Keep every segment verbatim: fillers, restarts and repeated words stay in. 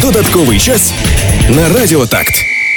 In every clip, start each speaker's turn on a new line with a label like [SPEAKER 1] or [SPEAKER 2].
[SPEAKER 1] Додатковий час на Радіо Такт.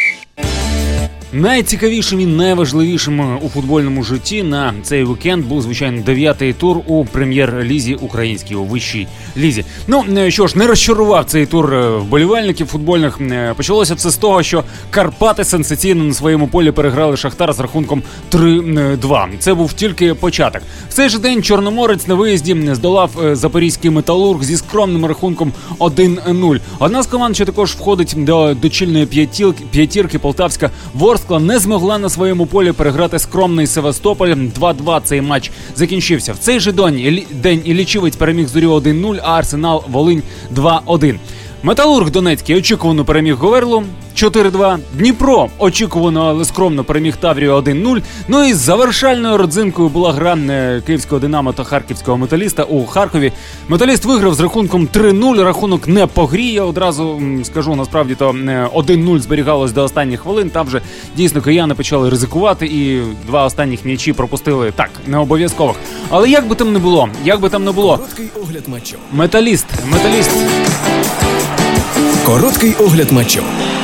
[SPEAKER 2] Найцікавішим і найважливішим у футбольному житті на цей вікенд був, звичайно, дев'ятий тур у прем'єр-лізі українській, у вищій лізі. Ну, що ж, не розчарував цей тур вболівальників футбольних. Почалося все з того, що Карпати сенсаційно на своєму полі переграли Шахтар з рахунком три-два. Це був тільки початок. В цей же день Чорноморець на виїзді здолав запорізький Металург зі скромним рахунком один-нуль. Одна з команд, що також входить до дочільної п'ятірки, полтавська Ворскла, не змогла на своєму полі переграти скромний Севастополь. два-два цей матч закінчився. В цей же день Іллічівець переміг Зорю один-нуль, а Арсенал Волинь два-один. Металург Донецький очікувано переміг Говерлу чотири-два. Дніпро очікувано, але скромно переміг Таврію один-нуль. Ну і завершальною родзинкою була гра київського Динамо та харківського Металіста у Харкові. Металіст виграв з рахунком три-нуль, рахунок не по грі, я одразу скажу, насправді то один-нуль зберігалось до останніх хвилин. Там вже дійсно кияни почали ризикувати і два останніх м'ячі пропустили, так, не обов'язкових. Але як би там не було, як би там не було,
[SPEAKER 1] Короткий огляд матчу.
[SPEAKER 2] Металіст, Металіст...
[SPEAKER 1] Короткий огляд матчу.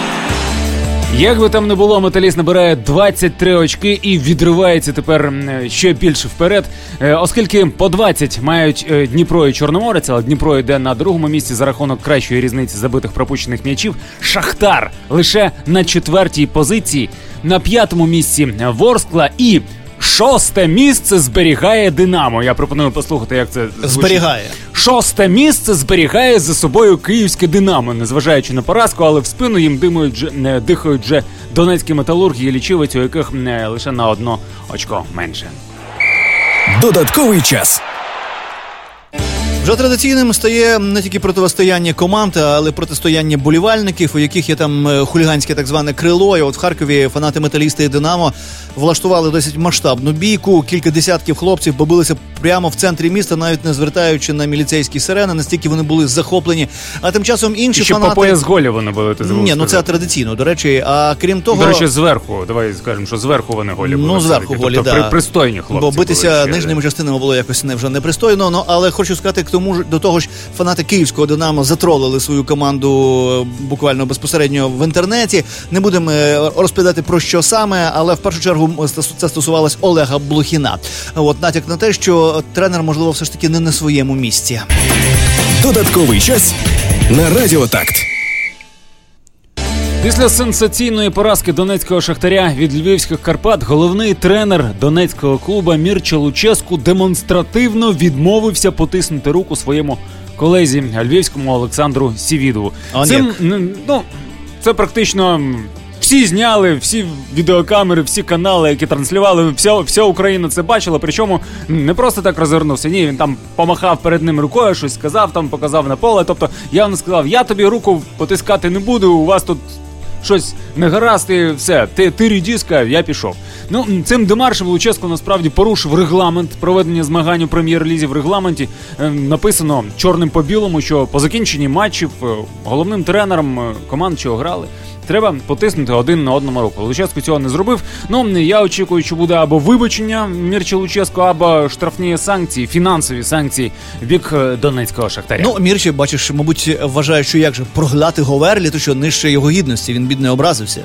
[SPEAKER 2] Як би там не було, Металіст набирає двадцять три очки і відривається тепер ще більше вперед, оскільки по двадцять мають Дніпро і Чорноморець, але Дніпро йде на другому місці за рахунок кращої різниці забитих пропущених м'ячів. Шахтар лише на четвертій позиції, на п'ятому місці Ворскла і шосте місце зберігає Динамо. Я пропоную послухати, як це звучить.
[SPEAKER 3] Зберігає.
[SPEAKER 2] Шосте місце зберігає за собою київське Динамо, незважаючи на поразку, але в спину їм димують, дихають вже донецькі Металурги і Іллічівець, у яких лише на одно очко менше.
[SPEAKER 1] Додатковий час.
[SPEAKER 3] Вже традиційним стає не тільки протистояння команд, але протистояння болівальників, у яких є там хуліганське так зване крило. І от в Харкові фанати Металіста і Динамо влаштували досить масштабну бійку. Кілька десятків хлопців побилися прямо в центрі міста, навіть не звертаючи на міліцейські сирени, настільки вони були захоплені. А тим часом інші
[SPEAKER 2] і ще
[SPEAKER 3] фанати...
[SPEAKER 2] по пояс голів вони були, ти забув.
[SPEAKER 3] Ні, ну це традиційно, до речі. А крім того...
[SPEAKER 2] До речі, зверху, давай скажемо, що зверху вони голі були.
[SPEAKER 3] Ну, зверху голі,
[SPEAKER 2] тобто,
[SPEAKER 3] да.
[SPEAKER 2] При, пристойні хлопці.
[SPEAKER 3] Бо битися
[SPEAKER 2] були,
[SPEAKER 3] нижніми частинами було якось не вже непристойно. Ну, але хочу сказати, к тому ж, до того ж, фанати київського Динамо затролили свою команду буквально безпосередньо в інтернеті. Не будемо розповідати про що саме, але в першу чергу це стосувалось Олега Блохіна. От натяк на те, що тренер, можливо, все ж таки не на своєму місці.
[SPEAKER 1] Додатковий час на Радіо Такт.
[SPEAKER 2] Після сенсаційної поразки донецького Шахтаря від львівських Карпат головний тренер донецького клуба Мірча Луческу демонстративно відмовився потиснути руку своєму колезі львівському Олександру Сівідову. Цим, ну, це практично всі зняли, всі відеокамери, всі канали, які транслювали, вся, вся Україна це бачила, причому не просто так розвернувся, ні, він там помахав перед ним рукою, щось сказав, там показав на поле, тобто явно сказав, я тобі руку потискати не буду, у вас тут щось не гаразд і все, ти, ти рідіска, я пішов. Ну, цим демаршем Луческо насправді порушив регламент проведення змагань у прем'єр-лізі. В регламенті е, написано чорним по білому, що по закінченні матчів е, головним тренером е, команд, що грали, треба потиснути один на одному руку. Луческо цього не зробив. Ну, я очікую, що буде або вибачення Мірча Луческо, або штрафні санкції, фінансові санкції в бік донецького Шахтаря.
[SPEAKER 3] Ну, Мірча, бачиш, мабуть, вважає, що як же прогнати Говерлі, то що нижче його гідності, він бідний образився.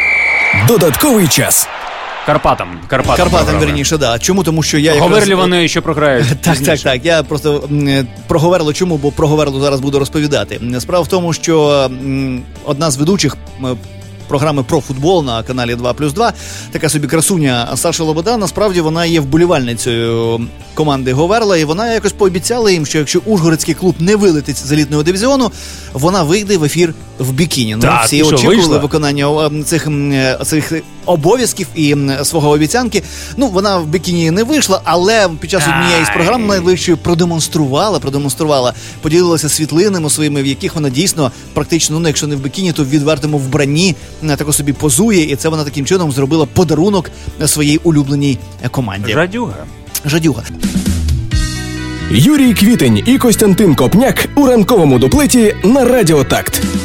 [SPEAKER 1] Додатковий час.
[SPEAKER 2] Карпатам. Карпатам,
[SPEAKER 3] Карпатам вірніше, да. Чому? Тому що я якраз...
[SPEAKER 2] Говерлі вони ще програють.
[SPEAKER 3] Так, так, так. Я просто м, про Говерлу чому, бо про Говерлу зараз буду розповідати. Справа в тому, що м, одна з ведучих м, програми про футбол на каналі два плюс два, така собі красуня Саша Лобода, насправді вона є вболівальницею команди Говерла, і вона якось пообіцяла їм, що якщо Ужгородський клуб не вилетить з елітного дивізіону, вона вийде в ефір в бікіні. Ну, всі очікували вийшла? виконання цих, цих обов'язків і свого обіцянки. Ну, вона в бікіні не вийшла, але під час однієї з програм найближчою продемонструвала, продемонструвала, поділилася світлинами своїми, в яких вона дійсно практично, ну, якщо не в бікіні, то в відвертому вбранні тако собі позує, і це вона таким чином зробила подарунок своїй улюбленій команді.
[SPEAKER 2] Жадюга.
[SPEAKER 3] Жадюга.
[SPEAKER 1] Юрій Квітень і Костянтин Копняк у ранковому дуплеті на Радіо Такт.